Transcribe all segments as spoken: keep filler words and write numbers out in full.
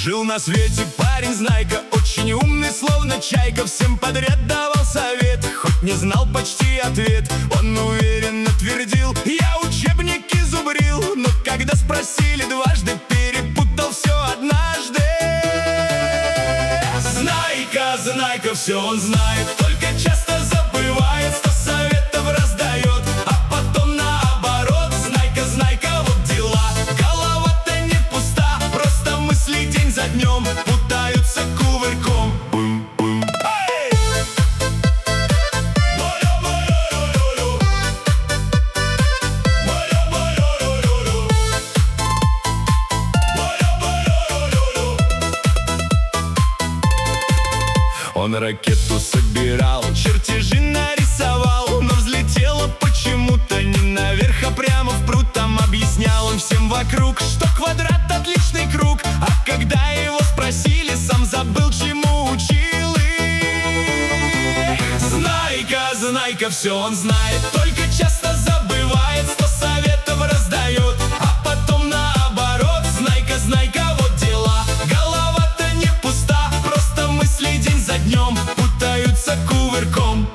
Жил на свете парень Знайка, очень умный, словно чайка. Всем подряд давал совет, хоть не знал почти ответ. Он уверенно твердил: я учебники зубрил. Но когда спросили дважды, перепутал все однажды. Знайка, Знайка, все он знает, только часто забывает. Сто советов раздает, а потом наоборот. Знайка, Знайка, вот дела. Голова-то не пуста, просто мысли день за днем путаются кувырком. Он ракету собирал, чертежи нарисовал, но взлетела почему-то не наверх, а прямо в пруд. Там объяснял он всем вокруг, что квадрат — отличный круг. А когда его спросили, сам забыл, чему учил их. Знайка, Знайка, все он знает, только часто забывает. Сто советов раздает, а потом наоборот. Знайка, Знайка, вот дела. Голова-то не пуста, просто мысли день за днем путаются кувырком.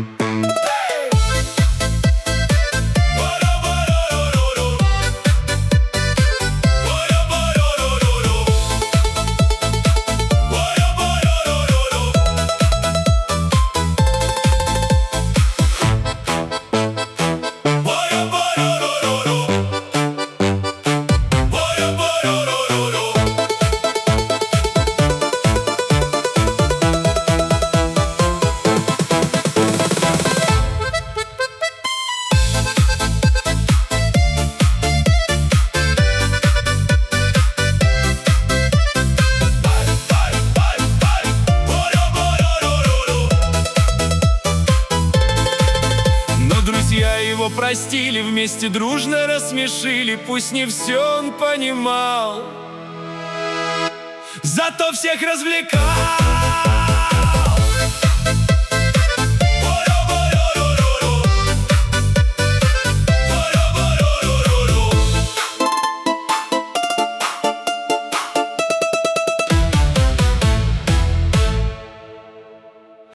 Его простили, вместе дружно рассмешили. Пусть не все он понимал, зато всех развлекал.